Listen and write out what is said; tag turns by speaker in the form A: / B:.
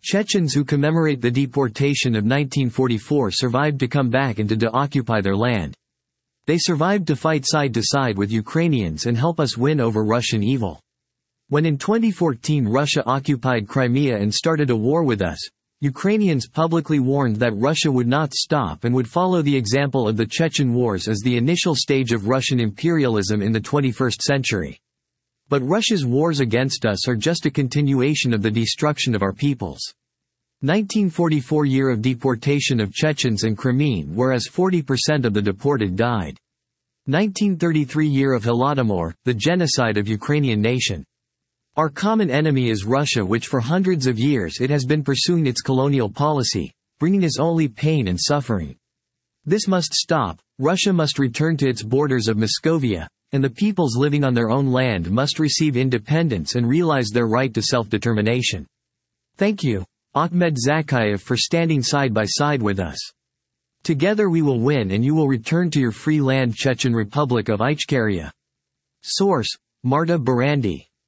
A: Chechens who commemorate the deportation of 1944 survived to come back and to occupy their land. They survived to fight side to side with Ukrainians and help us win over Russian evil. When in 2014 Russia occupied Crimea and started a war with us, Ukrainians publicly warned that Russia would not stop and would follow the example of the Chechen Wars as the initial stage of Russian imperialism in the 21st century. But Russia's wars against us are just a continuation of the destruction of our peoples. 1944 year of deportation of Chechens and Crimean, whereas 40% of the deported died. 1933 year of Holodomor, the genocide of Ukrainian nation. Our common enemy is Russia, which for hundreds of years it has been pursuing its colonial policy, bringing us only pain and suffering. This must stop. Russia must return to its borders of Moscovia, and the peoples living on their own land must receive independence and realize their right to self-determination. Thank you, Ahmed Zakayev, for standing side by side with us. Together we will win and you will return to your free land, Chechen Republic of Ichkeria. Source: Marta Barandi.